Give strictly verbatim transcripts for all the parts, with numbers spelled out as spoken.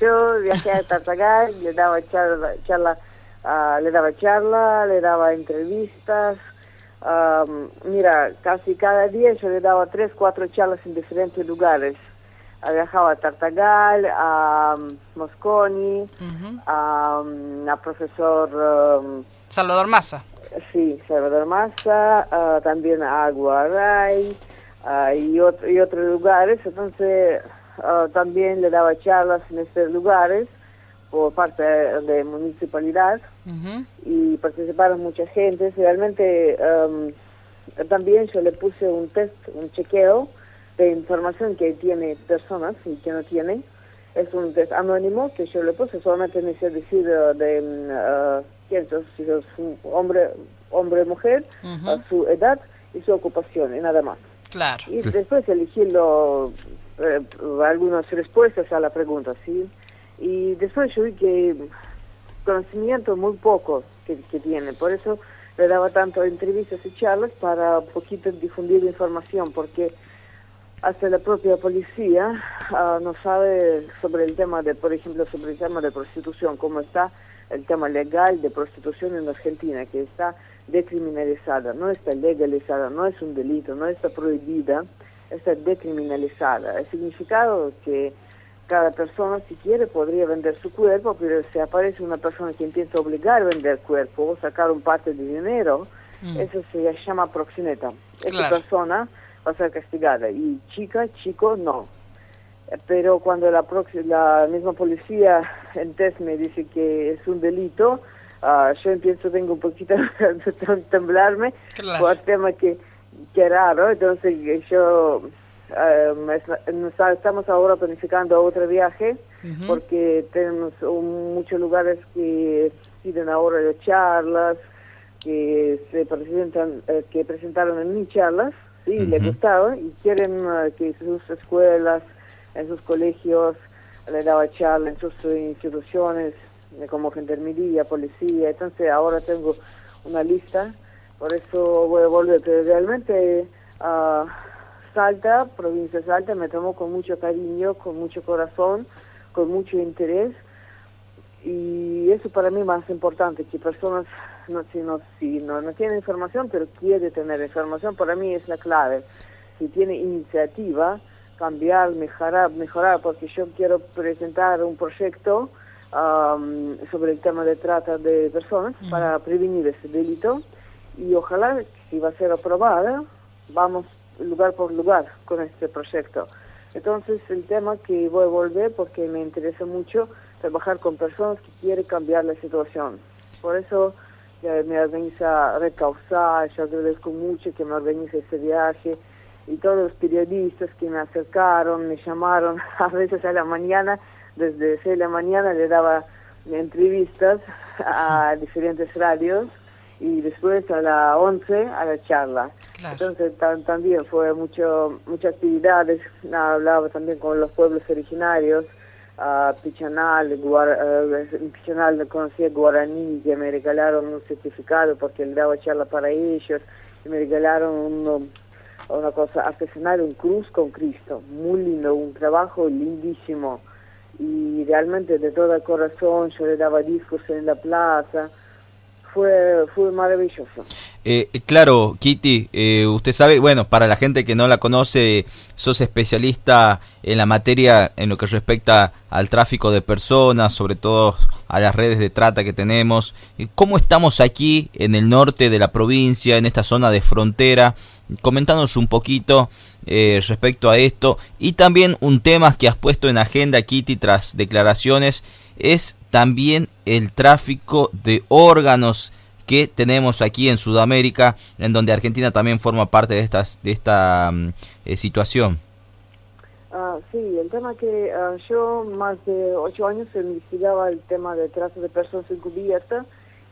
yo viajé a Tartagal, le daba charla, charla uh, le daba charla, le daba entrevistas. Um, mira, casi cada día yo le daba tres, cuatro charlas en diferentes lugares. Uh, viajaba a Tartagal, a um, Mosconi, uh-huh. a, um, a profesor... Um, Salvador Massa. Sí, Salvador Massa, uh, también a Aguaray uh, y, otro, y otros lugares. Entonces uh, también le daba charlas en estos lugares por parte de municipalidad uh-huh. y participaron mucha gente. Realmente um, también yo le puse un test, un chequeo de información que tiene personas y que no tiene. Es un test anónimo que yo le puse, solamente necesito decir uh, de uh, quién sos, si sos un hombre, hombre o mujer, uh-huh. uh, su edad y su ocupación, y nada más. Claro. Y después elegí lo, eh, algunas respuestas a la pregunta, ¿sí? Y después yo vi que conocimiento muy poco que, que tiene, por eso le daba tanto entrevistas y charlas para un poquito difundir información, porque hasta la propia policía uh, no sabe sobre el tema de, por ejemplo, sobre el tema de prostitución, cómo está el tema legal de prostitución en Argentina, que está decriminalizada, no está legalizada, no es un delito, no está prohibida, está decriminalizada. El significado que cada persona, si quiere, podría vender su cuerpo, pero si aparece una persona que empieza a obligar a vender cuerpo o sacar un parte de dinero, mm. eso se llama proxeneta. Claro. Esa persona va a ser castigada, y chica, chico, no. Pero cuando la, la misma policía en test me dice que es un delito, uh, yo empiezo, tengo un poquito de temblarme, claro. por el tema que, que raro. Entonces yo, uh, estamos ahora planificando otro viaje, uh-huh. porque tenemos um, muchos lugares que piden ahora de charlas, que se presentan, eh, que presentaron en mis charlas, sí, uh-huh. les gustaron, y quieren uh, que sus escuelas, en sus colegios, le daba charla en sus instituciones, como gendarmería, policía. Entonces ahora tengo una lista, por eso voy a volver. Pero realmente uh, Salta, provincia de Salta, me tomó con mucho cariño, con mucho corazón, con mucho interés, y eso para mí es más importante, que personas no, si no, si no, no tienen información, pero quiere tener información, para mí es la clave. Si tiene iniciativa, cambiar, mejorar, mejorar, porque yo quiero presentar un proyecto um, sobre el tema de trata de personas mm. para prevenir ese delito, y ojalá, si va a ser aprobada, vamos lugar por lugar con este proyecto. Entonces el tema que voy a volver, porque me interesa mucho trabajar con personas que quieren cambiar la situación. Por eso eh, me organiza Red Causal, yo agradezco mucho que me organice este viaje, y todos los periodistas que me acercaron, me llamaron a veces a la mañana, desde seis de la mañana le daba entrevistas a diferentes radios, y después a las once a la charla. Claro. Entonces tam, también fue mucho muchas actividades, hablaba también con los pueblos originarios, uh, Pichanal, Guar, uh, en Pichanal conocí a Guaraní, que me regalaron un certificado porque le daba charla para ellos, y me regalaron un... una cosa artesanal, un cruz con Cristo, muy lindo, un trabajo lindísimo, y realmente de todo el corazón yo le daba discursos en la plaza, fue fue maravilloso. Eh, claro, Kitty, eh, usted sabe, bueno, para la gente que no la conoce, sos especialista en la materia en lo que respecta al tráfico de personas, sobre todo a las redes de trata que tenemos. ¿Cómo estamos aquí en el norte de la provincia, en esta zona de frontera? Coméntanos un poquito eh, respecto a esto, y también un tema que has puesto en agenda, Kitty, tras declaraciones, es también el tráfico de órganos que tenemos aquí en Sudamérica, en donde Argentina también forma parte de estas de esta um, eh, situación. Uh, sí, el tema que uh, yo más de ocho años investigaba el tema de trata de personas encubiertas,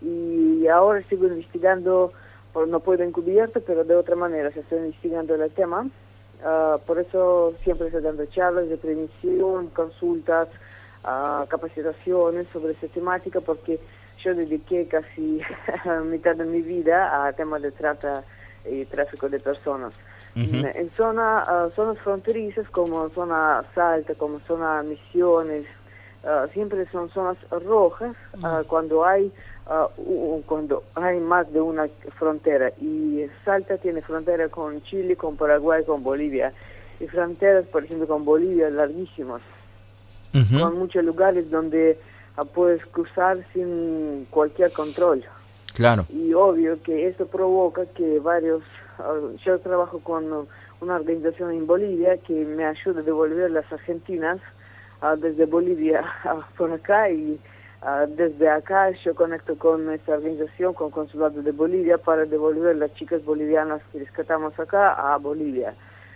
y ahora sigo investigando, por, no puedo encubierto, pero de otra manera se está investigando el tema. Uh, por eso siempre estoy dando charlas de prevención, consultas, uh, capacitaciones sobre esta temática, porque yo dediqué casi mitad de mi vida a temas de trata y tráfico de personas. Uh-huh. En zona, uh, zonas fronterizas como zona Salta, como zona Misiones, uh, siempre son zonas rojas uh, cuando hay uh, cuando hay más de una frontera, y Salta tiene frontera con Chile, con Paraguay, con Bolivia, y fronteras, por ejemplo, con Bolivia larguísimas, uh-huh. con muchos lugares donde uh, puedes cruzar sin cualquier control. Claro. Y obvio que esto provoca que varios, uh, yo trabajo con uh, una organización en Bolivia que me ayuda a devolver las argentinas uh, desde Bolivia uh, por acá, y uh, desde acá yo conecto con esta organización, con Consulado de Bolivia, para devolver las chicas bolivianas que rescatamos acá a Bolivia.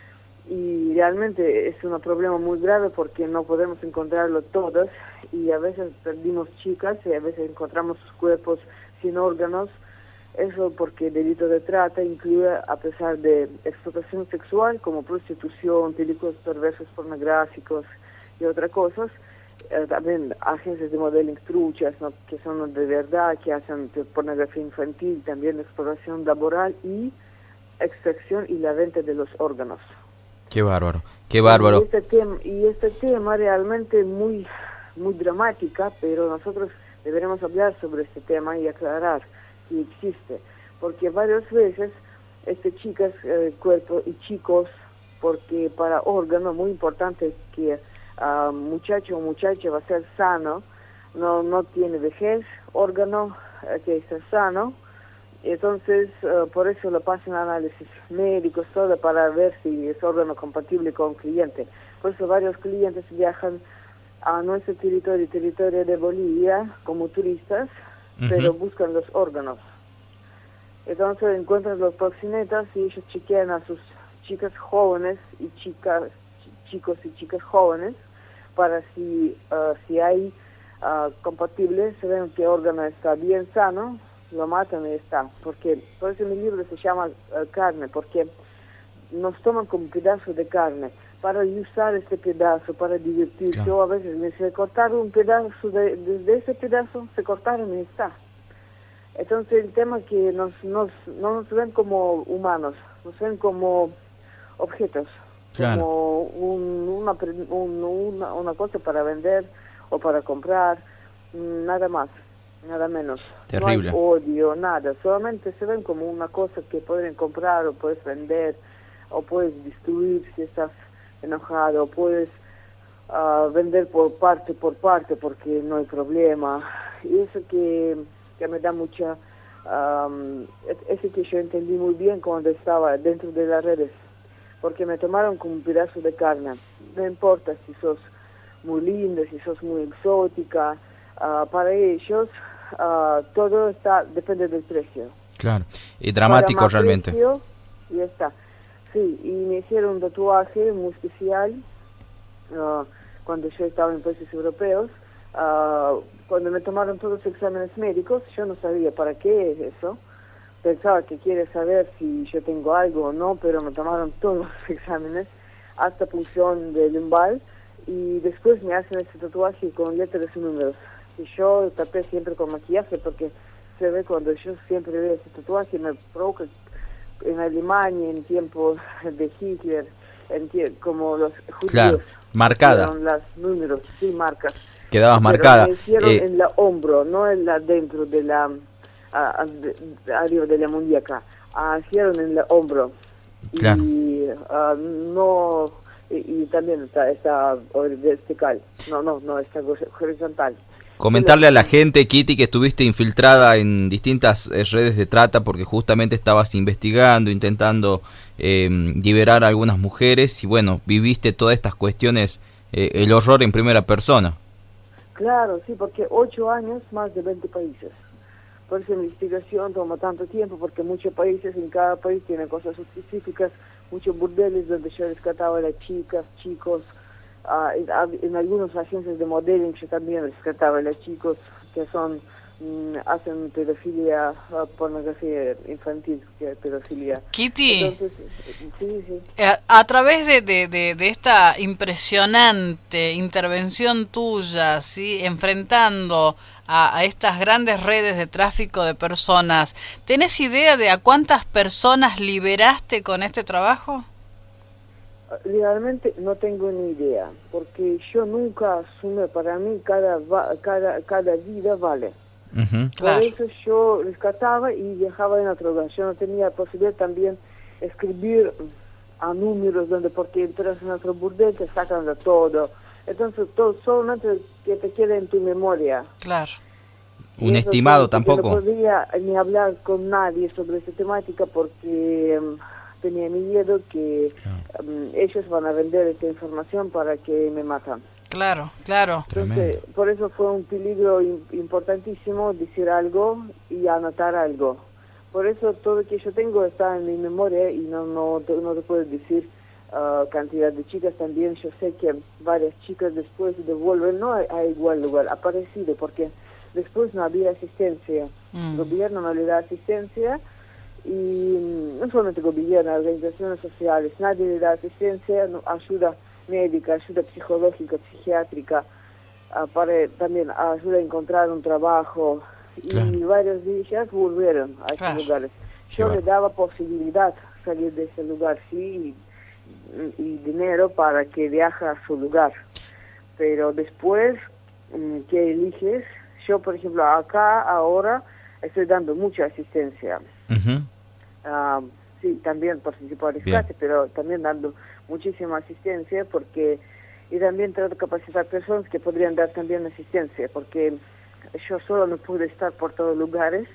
Y realmente es un problema muy grave porque no podemos encontrarlo todas, y a veces perdimos chicas y a veces encontramos sus cuerpos sin órganos. Eso porque el delito de trata incluye, a pesar de explotación sexual como prostitución, películas perversos pornográficos y otras cosas, eh, también agencias de modeling truchas, ¿no?, que son de verdad, que hacen pornografía infantil, también explotación laboral y extracción y la venta de los órganos. Qué bárbaro, qué bárbaro. Y este tema, y este tema realmente muy, muy dramática, pero nosotros deberemos hablar sobre este tema y aclarar que existe, porque varias veces este chicas, eh, cuerpo y chicos, porque para órgano muy importante que uh, muchacho o muchacha va a ser sano, no no tiene vejez, órgano eh, que está sano, entonces uh, por eso lo pasan análisis médicos, todo para ver si es órgano compatible con cliente. Por eso varios clientes viajan a nuestro territorio, territorio de Bolivia, como turistas, uh-huh. pero buscan los órganos. Entonces encuentran los proxenetas y ellos chequean a sus chicas jóvenes y chicas, ch- chicos y chicas jóvenes para si uh, si hay uh, compatibles, se ven que órgano está bien sano, lo matan y está. Porque por eso mi libro se llama uh, Carne, porque nos toman como pedazo de carne para usar este pedazo, para divertirse. Claro. O a veces me se cortaron un pedazo, de, desde ese pedazo se cortaron y está. Entonces el tema es que nos, nos, no nos ven como humanos, nos ven como objetos, claro. como un, una, un, una, una cosa para vender o para comprar, nada más, nada menos. Terrible. No hay odio, nada, solamente se ven como una cosa que pueden comprar o puedes vender o puedes destruir si estás enojado, o puedes uh, vender por parte por parte porque no hay problema. Y eso que, que me da mucha, um, eso que yo entendí muy bien cuando estaba dentro de las redes, porque me tomaron como un pedazo de carne. No importa si sos muy linda, si sos muy exótica, uh, para ellos uh, todo está depende del precio. Claro, y dramático realmente. Precio, y está. Sí, y me hicieron un tatuaje muy especial uh, cuando yo estaba en países europeos. Uh, cuando me tomaron todos los exámenes médicos, yo no sabía para qué es eso. Pensaba que quiere saber si yo tengo algo o no, pero me tomaron todos los exámenes, hasta punción de lumbar, y después me hacen ese tatuaje con letras y números. Y yo tapé siempre con maquillaje porque se ve cuando yo siempre veo ese tatuaje, me provoca. En Alemania, en tiempos de Hitler, en tie- como los judíos. Claro, marcada. Los números, sí, marcas. Quedabas Pero marcada. me hicieron eh, en la hombro, no en la dentro de la, a, a, de, arriba de la muñeca. Ah, hicieron en la hombro. Claro. Y uh, no, y, y también está, está vertical. No, no, no, está horizontal. Comentarle a la gente, Kitty, que estuviste infiltrada en distintas eh, redes de trata porque justamente estabas investigando, intentando eh, liberar a algunas mujeres y bueno, viviste todas estas cuestiones, eh, el horror en primera persona. Claro, sí, porque ocho años, más de veinte países. Por eso la investigación toma tanto tiempo, porque muchos países, en cada país tiene cosas específicas, muchos burdeles donde yo rescataba a las chicas, chicos. Uh, en, en algunas agencias de modeling yo también rescataba a los chicos que son mm, hacen pedofilia, uh, pornografía infantil, que es pedofilia. Kitty, Entonces, sí, sí. A, a través de, de, de, de esta impresionante intervención tuya, ¿sí?, enfrentando a, a estas grandes redes de tráfico de personas, ¿tenés idea de a cuántas personas liberaste con este trabajo? Realmente no tengo ni idea, porque yo nunca asumo, para mí cada va, cada cada vida vale. Uh-huh. Por claro. eso yo rescataba y viajaba en otro lugar. Yo no tenía posibilidad también escribir a números, donde porque entras en otro burdel te sacan de todo. Entonces todo solamente que te quede en tu memoria. Claro. Un estimado tampoco. No podía ni hablar con nadie sobre esta temática porque um, tenía miedo que um, ellos van a vender esta información para que me matan. Claro, claro. Entonces, por eso fue un peligro importantísimo decir algo y anotar algo. Por eso todo lo que yo tengo está en mi memoria y no no te, no te puedo decir uh, cantidad de chicas también. Yo sé que varias chicas después devuelven, no a, a igual lugar, ha parecido, porque después no había asistencia. Mm. El gobierno no le da asistencia y no solamente el gobierno, organizaciones sociales, nadie le da asistencia, no, ayuda médica, ayuda psicológica, psiquiátrica, uh, para también ayuda a encontrar un trabajo. Claro. Y varios de ellas volvieron a esos claro. lugares. Yo le daba posibilidad salir de ese lugar, sí, y, y dinero para que viaje a su lugar. Pero después, ¿qué eliges? Yo, por ejemplo, acá ahora estoy dando mucha asistencia. Uh-huh. Uh, sí, también participo al rescate, pero también dando muchísima asistencia porque y también trato de capacitar personas que podrían dar también asistencia, porque yo solo no pude estar por todos lugares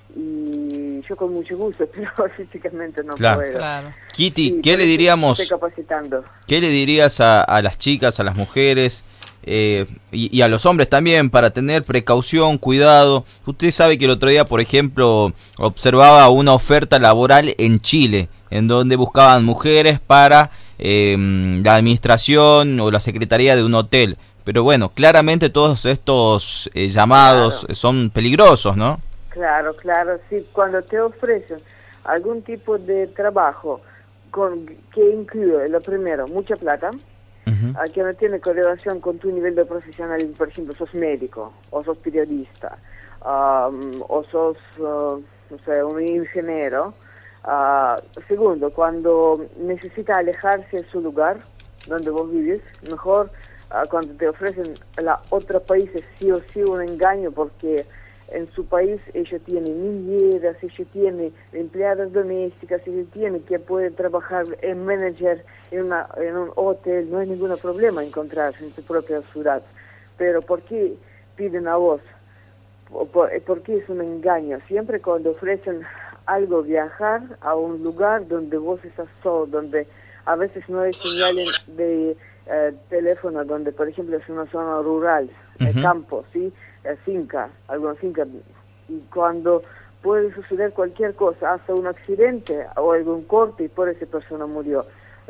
y yo con mucho gusto, pero físicamente no claro. puedo. Claro. Kitty, sí, ¿qué le diríamos? Estoy capacitando. ¿Qué le dirías a, a las chicas, a las mujeres eh, y, y a los hombres también para tener precaución, cuidado? Usted sabe que el otro día, por ejemplo, observaba una oferta laboral en Chile, en donde buscaban mujeres para eh, la administración o la secretaría de un hotel. Pero bueno, claramente todos estos eh, llamados claro. son peligrosos, ¿no? Claro, claro, sí. Cuando te ofrecen algún tipo de trabajo con que incluye, lo primero, mucha plata, uh-huh. que no tiene correlación con tu nivel de profesionalismo, por ejemplo, sos médico, o sos periodista, um, o sos, uh, no sé, un ingeniero. Uh, segundo, cuando necesita alejarse de su lugar, donde vos vives, mejor... Uh, cuando te ofrecen la otra país es sí o sí un engaño, porque en su país ellos tienen niñeras, ellos tienen empleadas domésticas, ellos tienen que pueden trabajar en manager en, una, en un hotel, no hay ningún problema encontrarse en su propia ciudad. Pero ¿por qué piden a vos? ¿Por, por qué es un engaño? Siempre cuando ofrecen algo, viajar a un lugar donde vos estás solo, donde a veces no hay señal de Eh, teléfono, donde por ejemplo es una zona rural, uh-huh. el campo, ¿sí? Eh, finca, alguna finca, y cuando puede suceder cualquier cosa, hasta un accidente o algún corte y por esa persona murió.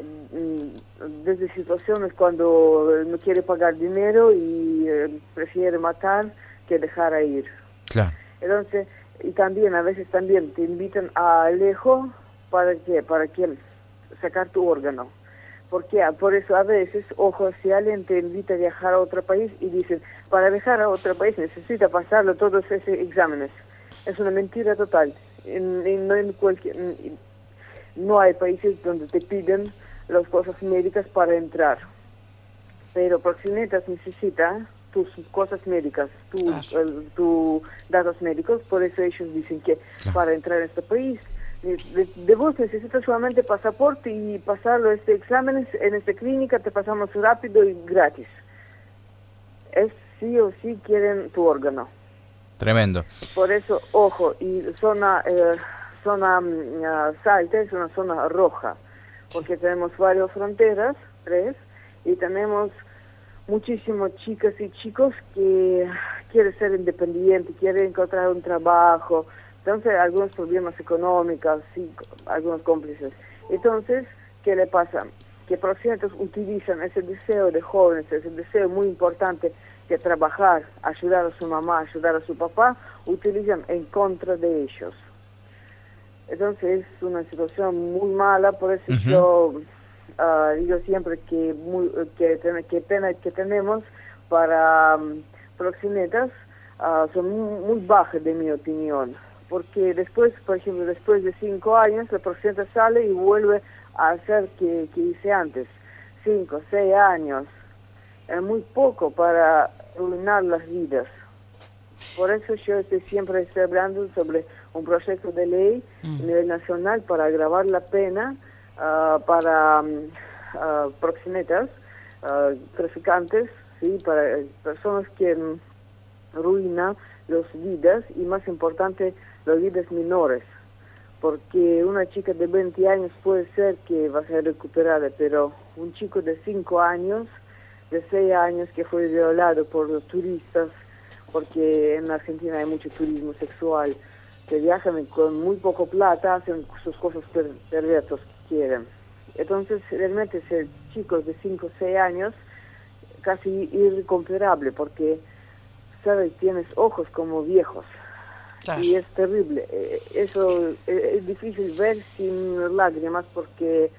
Desde situaciones cuando no quiere pagar dinero y eh, prefiere matar que dejar a ir. Claro. Entonces, y también a veces también te invitan a lejos para que, para que sacar tu órgano. Porque por eso a veces, ojo, si alguien te invita a viajar a otro país y dicen, para viajar a otro país necesita pasarlo todos esos exámenes. Es una mentira total. En, en, no, en cualquier, en, no hay países donde te piden las cosas médicas para entrar. Pero Proxenetas necesita tus cosas médicas, tus claro. tu datos médicos, por eso ellos dicen que claro. para entrar en este país, De, de, de vos necesitas solamente pasaporte y pasarlo este exámenes en esta clínica, te pasamos rápido y gratis. Es sí o sí quieren tu órgano. Tremendo. Por eso, ojo, y zona, eh, zona uh, Salta es una zona roja, porque sí. tenemos varias fronteras, tres, y tenemos muchísimas chicas y chicos que quieren ser independientes, quieren encontrar un trabajo. Entonces, algunos problemas económicos, sí, algunos cómplices. Entonces, ¿qué le pasa? Que Proxenetas utilizan ese deseo de jóvenes, ese deseo muy importante de trabajar, ayudar a su mamá, ayudar a su papá, utilizan en contra de ellos. Entonces, es una situación muy mala, por eso uh-huh. yo uh, digo siempre que, muy, que, que pena que tenemos para um, Proxenetas uh, son muy, muy bajas, de mi opinión. Porque después, por ejemplo, después de cinco años, la Proxeneta sale y vuelve hacer que, que hice antes, cinco, seis años, es muy poco para arruinar las vidas. Por eso yo estoy siempre estoy hablando sobre un proyecto de ley mm. a nivel nacional para agravar la pena uh, para um, uh, proxenetas, uh, traficantes, sí, para personas que um, arruinan las vidas y, más importante, las vidas menores. Porque una chica de veinte años puede ser que va a ser recuperada, pero un chico de cinco años, de seis años, que fue violado por los turistas, porque en Argentina hay mucho turismo sexual, que viajan con muy poco plata, hacen sus cosas per perversas que quieren. Entonces, realmente ser chicos de cinco o seis años, casi irrecuperable, porque, ¿sabes? Tienes ojos como viejos. Claro. Y es terrible. Eso es difícil ver sin lágrimas, porque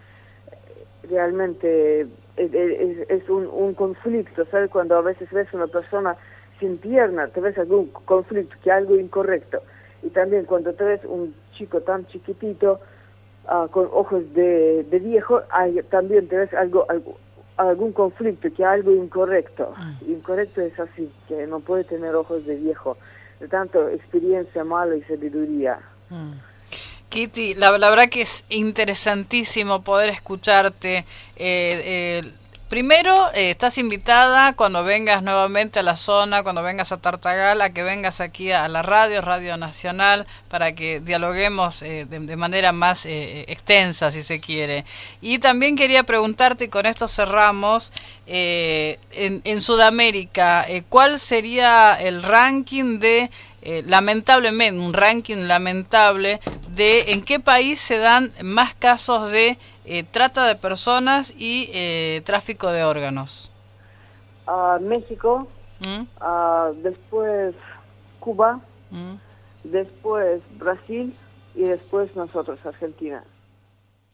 realmente es, es, es un, un conflicto, ¿sabes? Cuando a veces ves una persona sin pierna, te ves algún conflicto, que algo incorrecto. Y también cuando te ves un chico tan chiquitito, uh, con ojos de, de viejo, hay, también te ves algo, algo, algún conflicto, que algo incorrecto. Mm. Incorrecto es así, que no puede tener ojos de viejo. De tanto experiencia mala y sabiduría. Mm. Kitty, la, la verdad que es interesantísimo poder escucharte. Eh, eh, Primero, eh, estás invitada cuando vengas nuevamente a la zona, cuando vengas a Tartagal, a que vengas aquí a la radio, Radio Nacional, para que dialoguemos eh, de, de manera más eh, extensa, si se quiere. Y también quería preguntarte, y con esto cerramos, eh, en, en Sudamérica, eh, ¿cuál sería el ranking de, eh, lamentablemente, un ranking lamentable de en qué país se dan más casos de Eh, trata de personas y eh, tráfico de órganos? Uh, México, ¿Mm? uh, después Cuba, ¿Mm? después Brasil y después nosotros, Argentina.